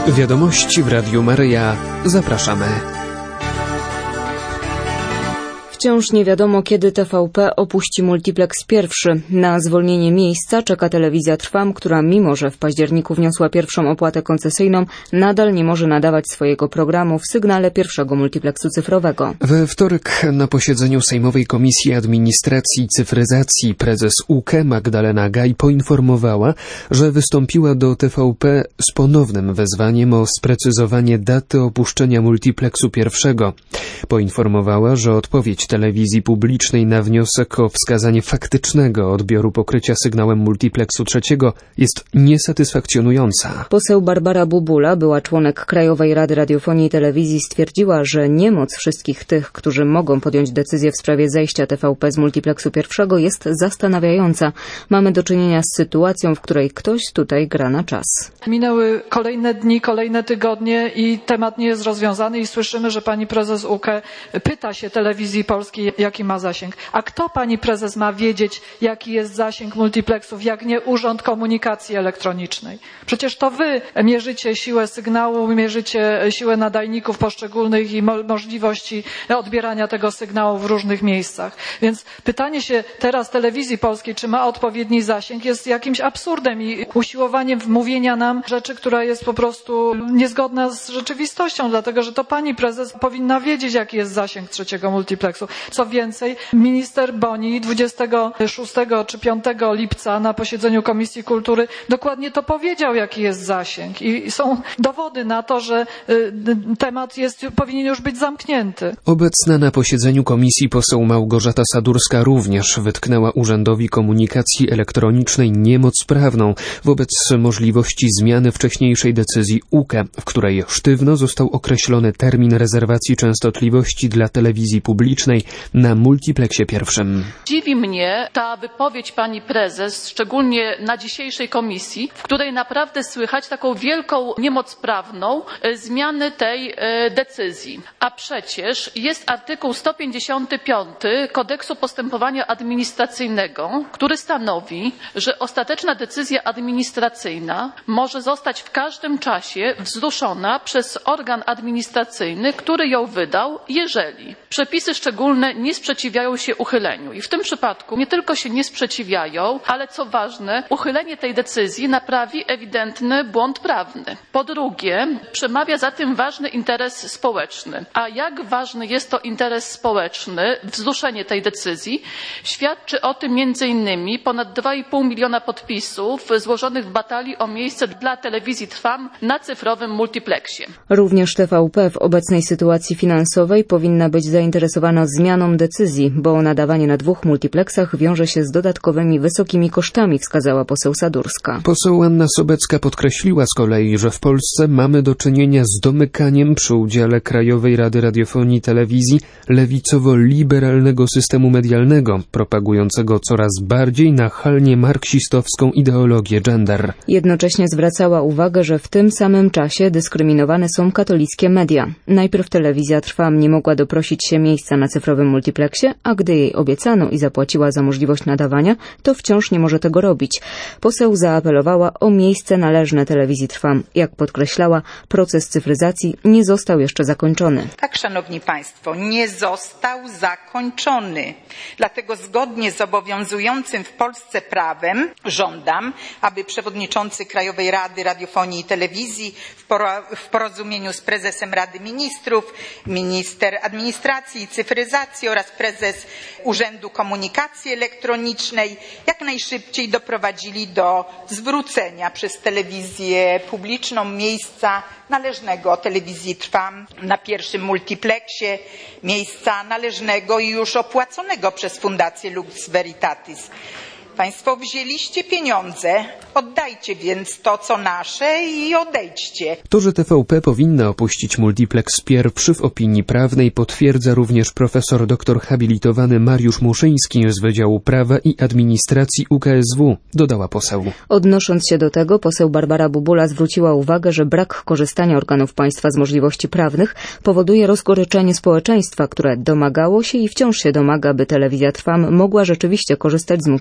Wiadomości w Radiu Maryja. Zapraszamy. Wciąż nie wiadomo, kiedy TVP opuści multiplex pierwszy. Na zwolnienie miejsca czeka telewizja Trwam, która mimo że w październiku wniosła pierwszą opłatę koncesyjną, nadal nie może nadawać swojego programu w sygnale pierwszego multiplexu cyfrowego. We wtorek na posiedzeniu Sejmowej Komisji Administracji i Cyfryzacji prezes UKE Magdalena Gaj poinformowała, że wystąpiła do TVP z ponownym wezwaniem o sprecyzowanie daty opuszczenia multiplexu pierwszego. Poinformowała, że odpowiedź telewizji publicznej na wniosek o wskazanie faktycznego odbioru pokrycia sygnałem multiplexu trzeciego jest niesatysfakcjonująca. Poseł Barbara Bubula, była członek Krajowej Rady Radiofonii i Telewizji, stwierdziła, że niemoc wszystkich tych, którzy mogą podjąć decyzję w sprawie zejścia TVP z multiplexu pierwszego, jest zastanawiająca. Mamy do czynienia z sytuacją, w której ktoś tutaj gra na czas. Minęły kolejne dni, kolejne tygodnie i temat nie jest rozwiązany i słyszymy, że pani prezes UKE pyta się telewizji polskiej, jaki ma zasięg. A kto, pani prezes, ma wiedzieć, jaki jest zasięg multiplexów, jak nie Urząd Komunikacji Elektronicznej? Przecież to wy mierzycie siłę sygnału, mierzycie siłę nadajników poszczególnych i możliwości odbierania tego sygnału w różnych miejscach. Więc pytanie się teraz telewizji polskiej, czy ma odpowiedni zasięg, jest jakimś absurdem i usiłowaniem wmówienia nam rzeczy, która jest po prostu niezgodna z rzeczywistością, dlatego że to pani prezes powinna wiedzieć, jaki jest zasięg trzeciego multiplexu. Co więcej, minister Boni 26 czy 5 lipca na posiedzeniu Komisji Kultury dokładnie to powiedział, jaki jest zasięg. I są dowody na to, że temat powinien już być zamknięty. Obecna na posiedzeniu komisji poseł Małgorzata Sadurska również wytknęła Urzędowi Komunikacji Elektronicznej niemoc prawną wobec możliwości zmiany wcześniejszej decyzji UKE, w której sztywno został określony termin rezerwacji częstotliwości dla telewizji publicznej na multiplexie pierwszym. Dziwi mnie ta wypowiedź pani prezes, szczególnie na dzisiejszej komisji, w której naprawdę słychać taką wielką niemoc prawną zmiany tej decyzji. A przecież jest artykuł 155 Kodeksu Postępowania Administracyjnego, który stanowi, że ostateczna decyzja administracyjna może zostać w każdym czasie wzruszona przez organ administracyjny, który ją wydał, jeżeli przepisy szczególne nie sprzeciwiają się uchyleniu. I w tym przypadku nie tylko się nie sprzeciwiają, ale co ważne, uchylenie tej decyzji naprawi ewidentny błąd prawny. Po drugie, przemawia za tym ważny interes społeczny. A jak ważny jest to interes społeczny, wzruszenie tej decyzji, świadczy o tym m.in. ponad 2,5 miliona podpisów złożonych w batalii o miejsce dla telewizji Trwam na cyfrowym multiplexie. Również TVP w obecnej sytuacji finansowej powinna być zainteresowana zmianą decyzji, bo nadawanie na 2 multiplexach wiąże się z dodatkowymi wysokimi kosztami, wskazała poseł Sadurska. Poseł Anna Sobecka podkreśliła z kolei, że w Polsce mamy do czynienia z domykaniem przy udziale Krajowej Rady Radiofonii i Telewizji lewicowo-liberalnego systemu medialnego, propagującego coraz bardziej nachalnie marksistowską ideologię gender. Jednocześnie zwracała uwagę, że w tym samym czasie dyskryminowane są katolickie media. Najpierw telewizja Trwam nie mogła doprosić się miejsca na cyfrowym multiplexie, a gdy jej obiecano i zapłaciła za możliwość nadawania, to wciąż nie może tego robić. Poseł zaapelowała o miejsce należne telewizji Trwam. Jak podkreślała, proces cyfryzacji nie został jeszcze zakończony. Tak, szanowni państwo, nie został zakończony. Dlatego zgodnie z obowiązującym w Polsce prawem żądam, aby przewodniczący Krajowej Rady Radiofonii i Telewizji w porozumieniu z prezesem Rady Ministrów, minister administracji i cyfryzacji oraz prezes Urzędu Komunikacji Elektronicznej jak najszybciej doprowadzili do zwrócenia przez telewizję publiczną miejsca należnego telewizji Trwam na pierwszym multiplexie, miejsca należnego i już opłaconego przez Fundację Lux Veritatis. Państwo wzięliście pieniądze, oddajcie więc to, co nasze i odejdźcie. To, że TVP powinna opuścić multiplex pierwszy w opinii prawnej potwierdza również profesor doktor habilitowany Mariusz Muszyński z Wydziału Prawa i Administracji UKSW, dodała poseł. Odnosząc się do tego, poseł Barbara Bubula zwróciła uwagę, że brak korzystania organów państwa z możliwości prawnych powoduje rozgoryczenie społeczeństwa, które domagało się i wciąż się domaga, by telewizja Trwam mogła rzeczywiście korzystać z MUX-u pierwszego.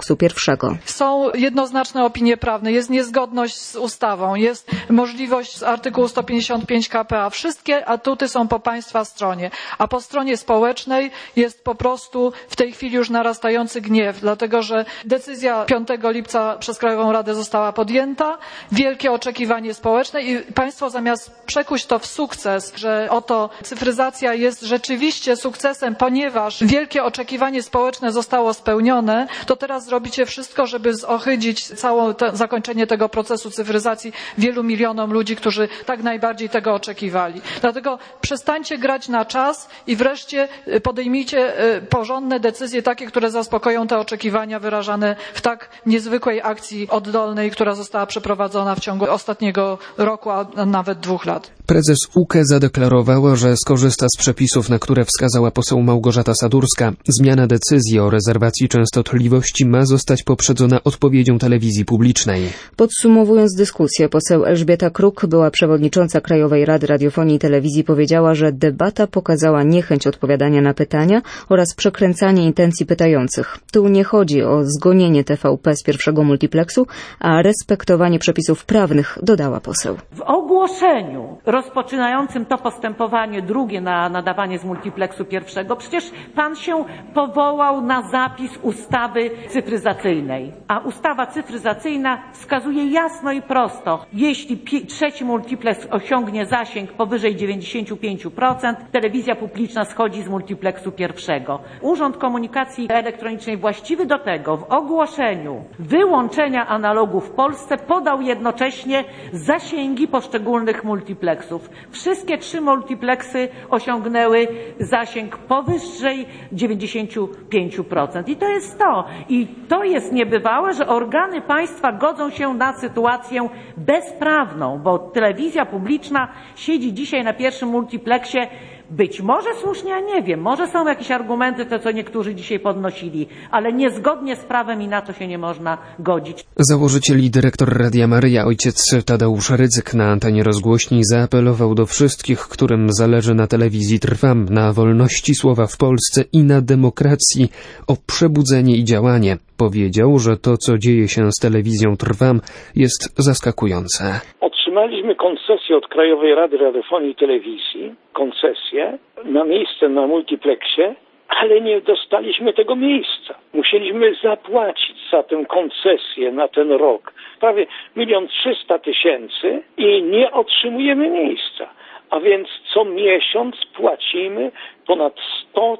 I. Są jednoznaczne opinie prawne, jest niezgodność z ustawą, jest możliwość z artykułu 155 k.p.a. Wszystkie atuty są po państwa stronie, a po stronie społecznej jest po prostu w tej chwili już narastający gniew, dlatego że decyzja 5 lipca przez Krajową Radę została podjęta, wielkie oczekiwanie społeczne i państwo zamiast przekuć to w sukces, że oto cyfryzacja jest rzeczywiście sukcesem, ponieważ wielkie oczekiwanie społeczne zostało spełnione, to teraz zrobicie wszystko, żeby zohydzić całe zakończenie tego procesu cyfryzacji wielu milionom ludzi, którzy tak najbardziej tego oczekiwali. Dlatego przestańcie grać na czas i wreszcie podejmijcie porządne decyzje, takie, które zaspokoją te oczekiwania wyrażane w tak niezwykłej akcji oddolnej, która została przeprowadzona w ciągu ostatniego roku, a nawet 2 lat. Prezes UKE zadeklarowała, że skorzysta z przepisów, na które wskazała poseł Małgorzata Sadurska. Zmiana decyzji o rezerwacji częstotliwości ma zostać poprzedzona odpowiedzią telewizji publicznej. Podsumowując dyskusję, poseł Elżbieta Kruk, była przewodnicząca Krajowej Rady Radiofonii i Telewizji, powiedziała, że debata pokazała niechęć odpowiadania na pytania oraz przekręcanie intencji pytających. Tu nie chodzi o zgonienie TVP z pierwszego multiplexu, a respektowanie przepisów prawnych, dodała poseł. W ogłoszeniu rozpoczynającym to postępowanie drugie na nadawanie z multiplexu pierwszego, przecież pan się powołał na zapis ustawy cyfryzacyjnej. A ustawa cyfryzacyjna wskazuje jasno i prosto, jeśli trzeci multiplex osiągnie zasięg powyżej 95%, telewizja publiczna schodzi z multiplexu pierwszego. Urząd Komunikacji Elektronicznej właściwy do tego w ogłoszeniu wyłączenia analogu w Polsce podał jednocześnie zasięgi poszczególnych multiplexów. Wszystkie 3 multiplexy osiągnęły zasięg powyżej 95%. I to jest to. I to jest niebywałe, że organy państwa godzą się na sytuację bezprawną, bo telewizja publiczna siedzi dzisiaj na pierwszym multiplexie. Być może słusznie, ja nie wiem, może są jakieś argumenty, to co niektórzy dzisiaj podnosili, ale niezgodnie z prawem i na to się nie można godzić. Założyciel i dyrektor Radia Maryja, ojciec Tadeusz Rydzyk, na antenie rozgłośni zaapelował do wszystkich, którym zależy na telewizji Trwam, na wolności słowa w Polsce i na demokracji, o przebudzenie i działanie. Powiedział, że to, co dzieje się z telewizją Trwam, jest zaskakujące. Otrzymaliśmy koncesję od Krajowej Rady Radiofonii i Telewizji, koncesję na miejsce na multiplexie, ale nie dostaliśmy tego miejsca. Musieliśmy zapłacić za tę koncesję na ten rok prawie 1 300 000 i nie otrzymujemy miejsca. A więc co miesiąc płacimy ponad 100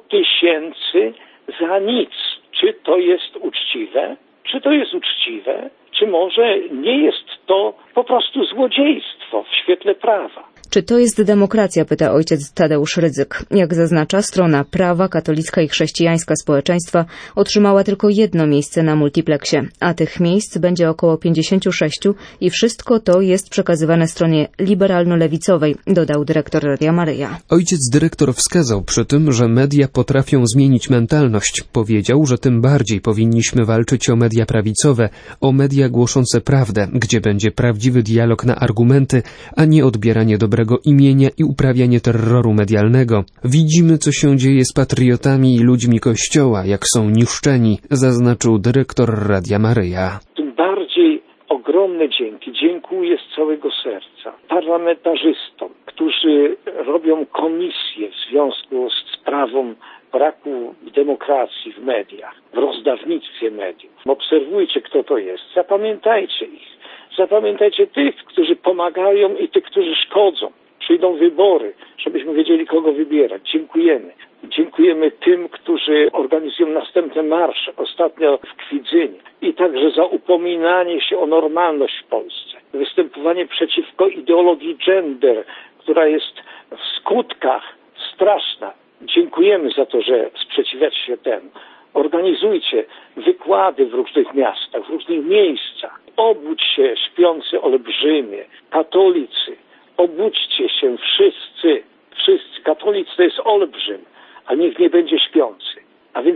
000 za nic. Czy to jest uczciwe? Czy to jest uczciwe? Czy może nie jest to po prostu złodziejstwo w świetle prawa? Czy to jest demokracja, pyta ojciec Tadeusz Rydzyk. Jak zaznacza, strona prawa, katolicka i chrześcijańska społeczeństwa otrzymała tylko 1 miejsce na multiplexie, a tych miejsc będzie około 56 i wszystko to jest przekazywane stronie liberalno-lewicowej, dodał dyrektor Radia Maryja. Ojciec dyrektor wskazał przy tym, że media potrafią zmienić mentalność. Powiedział, że tym bardziej powinniśmy walczyć o media prawicowe, o media głoszące prawdę, gdzie będzie prawdziwy dialog na argumenty, a nie odbieranie dobrego imienia i uprawianie terroru medialnego. Widzimy, co się dzieje z patriotami i ludźmi Kościoła, jak są niszczeni, zaznaczył dyrektor Radia Maryja. Tym bardziej ogromne dzięki. Dziękuję z całego serca parlamentarzystom, którzy robią komisję w związku z sprawą braku demokracji w mediach, w rozdawnictwie mediów. Obserwujcie, kto to jest. Zapamiętajcie ich. Zapamiętajcie tych, którzy pomagają i tych, którzy szkodzą. Przyjdą wybory, żebyśmy wiedzieli, kogo wybierać. Dziękujemy. Dziękujemy tym, którzy organizują następne marsze, ostatnio w Kwidzynie. I także za upominanie się o normalność w Polsce. Występowanie przeciwko ideologii gender, która jest w skutkach straszna. Dziękujemy za to, że sprzeciwiacie się temu. Organizujcie wykłady w różnych miastach, w różnych miejscach. Obudź się, śpiący olbrzymie, katolicy. Obudźcie się wszyscy. Katolicy to jest olbrzym, a nikt nie będzie śpiący. A więc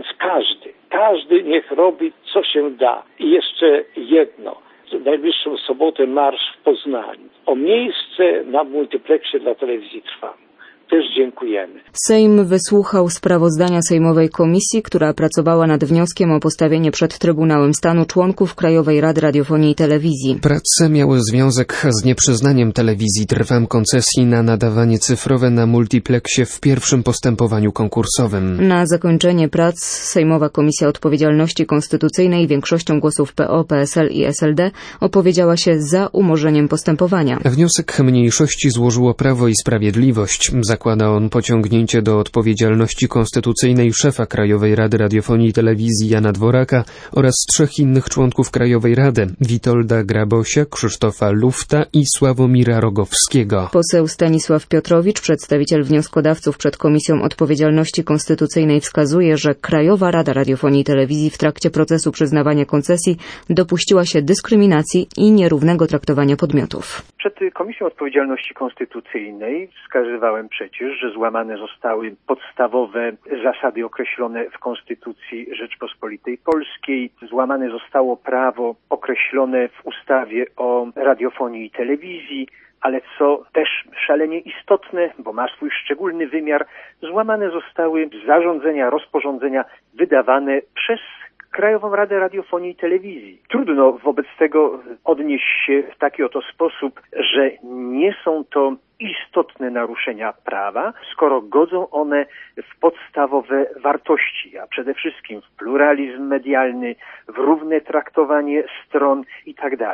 każdy niech robi, co się da. I jeszcze jedno. W najbliższą sobotę marsz w Poznaniu. O miejsce na multiplexie dla telewizji Trwam. też dziękujemy. Sejm wysłuchał sprawozdania Sejmowej Komisji, która pracowała nad wnioskiem o postawienie przed Trybunałem Stanu członków Krajowej Rady Radiofonii i Telewizji. Prace miały związek z nieprzyznaniem telewizji Trwam koncesji na nadawanie cyfrowe na multipleksie w pierwszym postępowaniu konkursowym. Na zakończenie prac Sejmowa Komisja Odpowiedzialności Konstytucyjnej większością głosów PO, PSL i SLD opowiedziała się za umorzeniem postępowania. Wniosek mniejszości złożyło Prawo i Sprawiedliwość. Zakłada on pociągnięcie do odpowiedzialności konstytucyjnej szefa Krajowej Rady Radiofonii i Telewizji Jana Dworaka oraz 3 innych członków Krajowej Rady: Witolda Grabosia, Krzysztofa Lufta i Sławomira Rogowskiego. Poseł Stanisław Piotrowicz, przedstawiciel wnioskodawców przed Komisją Odpowiedzialności Konstytucyjnej, wskazuje, że Krajowa Rada Radiofonii i Telewizji w trakcie procesu przyznawania koncesji dopuściła się dyskryminacji i nierównego traktowania podmiotów. Przed Komisją Odpowiedzialności Konstytucyjnej wskazywałem przecież, że złamane zostały podstawowe zasady określone w Konstytucji Rzeczpospolitej Polskiej. Złamane zostało prawo określone w ustawie o radiofonii i telewizji, ale co też szalenie istotne, bo ma swój szczególny wymiar, złamane zostały zarządzenia, rozporządzenia wydawane przez Krajową Radę Radiofonii i Telewizji. Trudno wobec tego odnieść się w taki oto sposób, że nie są to istotne naruszenia prawa, skoro godzą one w podstawowe wartości, a przede wszystkim w pluralizm medialny, w równe traktowanie stron itd.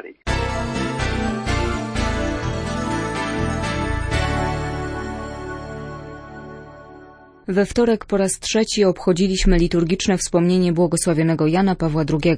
We wtorek po raz 3 obchodziliśmy liturgiczne wspomnienie błogosławionego Jana Pawła II.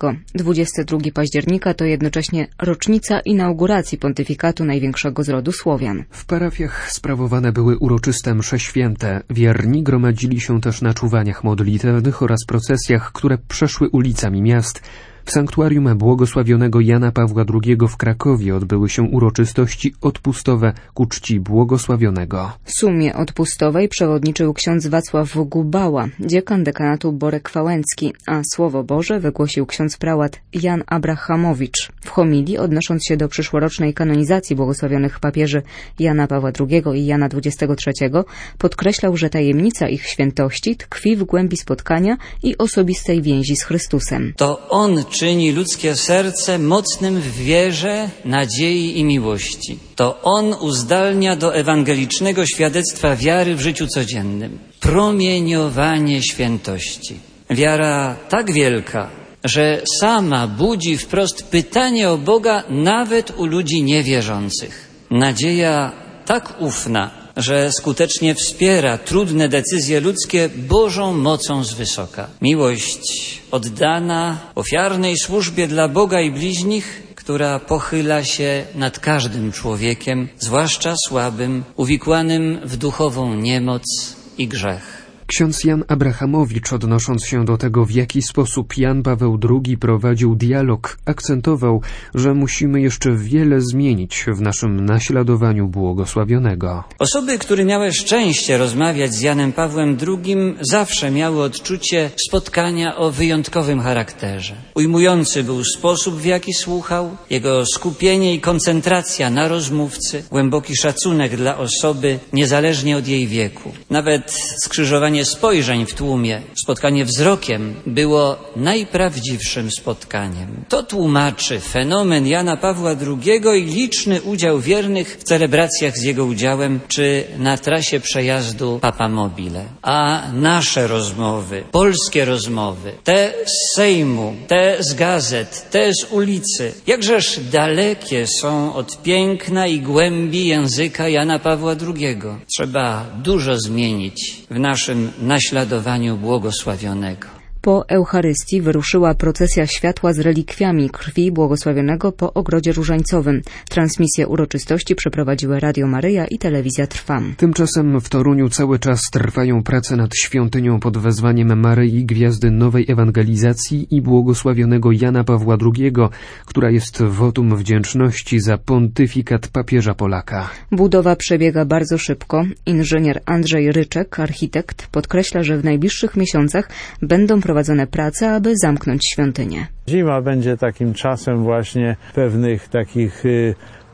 22 października to jednocześnie rocznica inauguracji pontyfikatu największego z rodu Słowian. W parafiach sprawowane były uroczyste msze święte. Wierni gromadzili się też na czuwaniach modlitewnych oraz procesjach, które przeszły ulicami miast. W sanktuarium błogosławionego Jana Pawła II w Krakowie odbyły się uroczystości odpustowe ku czci błogosławionego. Sumie odpustowej przewodniczył ksiądz Wacław Gubała, dziekan dekanatu Borek Wałęcki, a Słowo Boże wygłosił ksiądz prałat Jan Abrahamowicz. W homilii, odnosząc się do przyszłorocznej kanonizacji błogosławionych papieży Jana Pawła II i Jana XXIII, podkreślał, że tajemnica ich świętości tkwi w głębi spotkania i osobistej więzi z Chrystusem. To On czyni ludzkie serce mocnym w wierze, nadziei i miłości. To On uzdalnia do ewangelicznego świadectwa wiary w życiu codziennym. Promieniowanie świętości. Wiara tak wielka, że sama budzi wprost pytanie o Boga nawet u ludzi niewierzących. Nadzieja tak ufna, że skutecznie wspiera trudne decyzje ludzkie Bożą mocą z wysoka. Miłość oddana ofiarnej służbie dla Boga i bliźnich, która pochyla się nad każdym człowiekiem, zwłaszcza słabym, uwikłanym w duchową niemoc i grzech. Ksiądz Jan Abrahamowicz, odnosząc się do tego, w jaki sposób Jan Paweł II prowadził dialog, akcentował, że musimy jeszcze wiele zmienić w naszym naśladowaniu błogosławionego. Osoby, które miały szczęście rozmawiać z Janem Pawłem II, zawsze miały odczucie spotkania o wyjątkowym charakterze. Ujmujący był sposób, w jaki słuchał, jego skupienie i koncentracja na rozmówcy, głęboki szacunek dla osoby, niezależnie od jej wieku. Nawet skrzyżowanie spojrzeń w tłumie, spotkanie wzrokiem było najprawdziwszym spotkaniem. To tłumaczy fenomen Jana Pawła II i liczny udział wiernych w celebracjach z jego udziałem, czy na trasie przejazdu Papa Mobile. A nasze rozmowy, polskie rozmowy, te z Sejmu, te z gazet, te z ulicy, jakżeż dalekie są od piękna i głębi języka Jana Pawła II. Trzeba dużo zmienić w naszym naśladowaniu błogosławionego. Po Eucharystii wyruszyła procesja światła z relikwiami krwi błogosławionego po Ogrodzie Różańcowym. Transmisję uroczystości przeprowadziły Radio Maryja i Telewizja Trwam. Tymczasem w Toruniu cały czas trwają prace nad świątynią pod wezwaniem Maryi Gwiazdy Nowej Ewangelizacji i błogosławionego Jana Pawła II, która jest wotum wdzięczności za pontyfikat papieża Polaka. Budowa przebiega bardzo szybko. Inżynier Andrzej Ryczek, architekt, podkreśla, że w najbliższych miesiącach będą prowadzone prace, aby zamknąć świątynię. Zima będzie takim czasem właśnie pewnych takich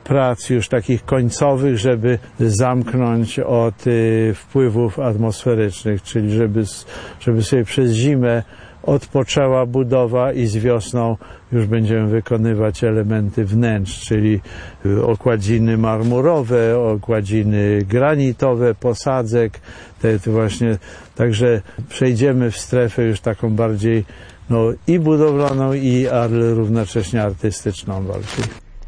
prac już takich końcowych, żeby zamknąć od wpływów atmosferycznych, czyli żeby sobie przez zimę odpoczęła budowa i z wiosną już będziemy wykonywać elementy wnętrz, czyli okładziny marmurowe, okładziny granitowe, posadzek, te właśnie, także przejdziemy w strefę już taką bardziej i budowlaną, ale równocześnie artystyczną bardziej.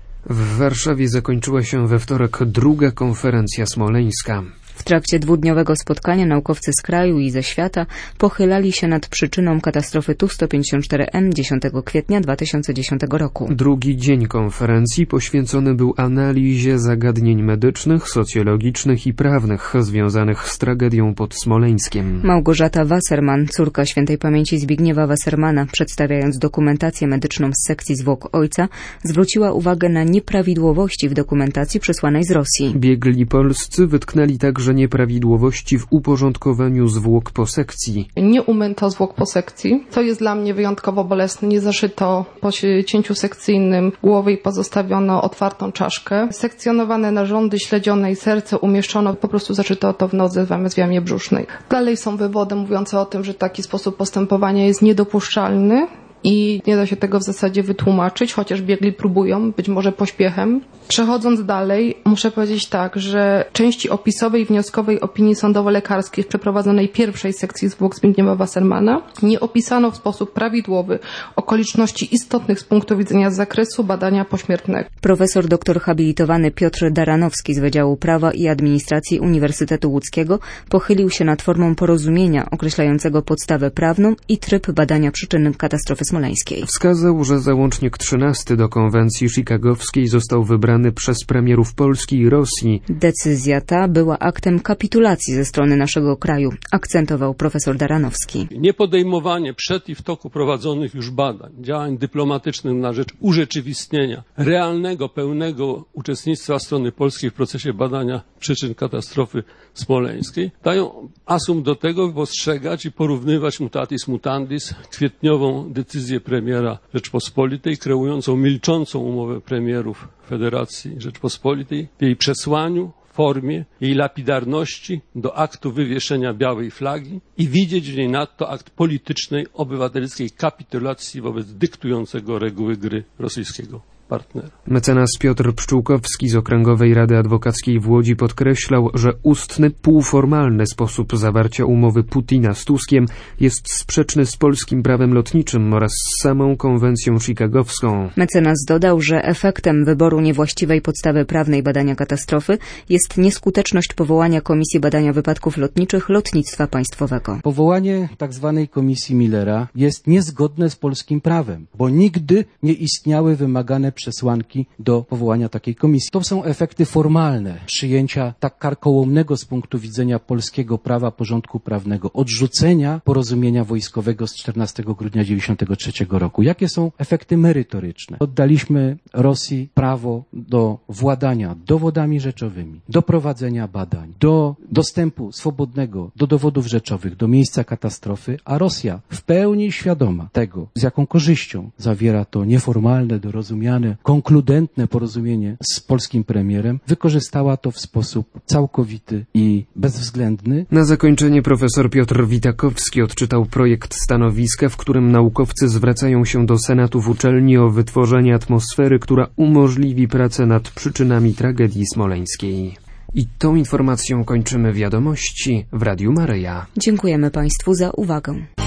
W Warszawie zakończyła się we wtorek druga konferencja smoleńska. W trakcie dwudniowego spotkania naukowcy z kraju i ze świata pochylali się nad przyczyną katastrofy Tu-154M 10 kwietnia 2010 roku. Drugi dzień konferencji poświęcony był analizie zagadnień medycznych, socjologicznych i prawnych związanych z tragedią pod Smoleńskiem. Małgorzata Wasserman, córka świętej pamięci Zbigniewa Wassermana, przedstawiając dokumentację medyczną z sekcji zwłok ojca, zwróciła uwagę na nieprawidłowości w dokumentacji przysłanej z Rosji. Biegli polscy wytknęli także nieprawidłowości w uporządkowaniu zwłok po sekcji. Nie umyto zwłok po sekcji, co jest dla mnie wyjątkowo bolesne. Nie zaszyto po cięciu sekcyjnym głowy i pozostawiono otwartą czaszkę. Sekcjonowane narządy śledzione i serce umieszczono, po prostu zaszyto to w nodze zamiast w jamie brzusznej. Dalej są wywody mówiące o tym, że taki sposób postępowania jest niedopuszczalny i nie da się tego w zasadzie wytłumaczyć, chociaż biegli próbują, być może pośpiechem. Przechodząc dalej, muszę powiedzieć tak, że części opisowej i wnioskowej opinii sądowo-lekarskiej w przeprowadzonej pierwszej sekcji zwłok Zbigniewa Wassermana nie opisano w sposób prawidłowy okoliczności istotnych z punktu widzenia zakresu badania pośmiertnego. Profesor doktor habilitowany Piotr Daranowski z Wydziału Prawa i Administracji Uniwersytetu Łódzkiego pochylił się nad formą porozumienia określającego podstawę prawną i tryb badania przyczyn katastrofy smoleńskiej. Wskazał, że załącznik 13 do konwencji chicagowskiej został wybrany przez premierów Polski i Rosji. Decyzja ta była aktem kapitulacji ze strony naszego kraju, akcentował profesor Daranowski. Niepodejmowanie przed i w toku prowadzonych już badań, działań dyplomatycznych na rzecz urzeczywistnienia realnego, pełnego uczestnictwa strony polskiej w procesie badania przyczyn katastrofy smoleńskiej dają asumpt do tego, by postrzegać i porównywać mutatis mutandis kwietniową decyzję premiera Rzeczpospolitej, kreującą milczącą umowę premierów Federacji Rzeczpospolitej w jej przesłaniu, formie, jej lapidarności do aktu wywieszenia białej flagi i widzieć w niej nadto akt politycznej, obywatelskiej kapitulacji wobec dyktującego reguły gry rosyjskiego partnera. Mecenas Piotr Pszczółkowski z Okręgowej Rady Adwokackiej w Łodzi podkreślał, że ustny, półformalny sposób zawarcia umowy Putina z Tuskiem jest sprzeczny z polskim prawem lotniczym oraz z samą konwencją chicagowską. Mecenas dodał, że efektem wyboru niewłaściwej podstawy prawnej badania katastrofy jest nieskuteczność powołania Komisji Badania Wypadków Lotniczych Lotnictwa Państwowego. Powołanie tzw. Komisji Millera jest niezgodne z polskim prawem, bo nigdy nie istniały wymagane przesłanki do powołania takiej komisji. To są efekty formalne przyjęcia tak karkołomnego z punktu widzenia polskiego prawa porządku prawnego odrzucenia porozumienia wojskowego z 14 grudnia 1993 roku. Jakie są efekty merytoryczne? Oddaliśmy Rosji prawo do władania dowodami rzeczowymi, do prowadzenia badań, do dostępu swobodnego do dowodów rzeczowych, do miejsca katastrofy, a Rosja w pełni świadoma tego, z jaką korzyścią zawiera to nieformalne, dorozumiane, konkludentne porozumienie z polskim premierem, wykorzystała to w sposób całkowity i bezwzględny. Na zakończenie profesor Piotr Witakowski odczytał projekt stanowiska, w którym naukowcy zwracają się do senatów uczelni o wytworzenie atmosfery, która umożliwi pracę nad przyczynami tragedii smoleńskiej. I tą informacją kończymy wiadomości w Radiu Maryja. Dziękujemy Państwu za uwagę.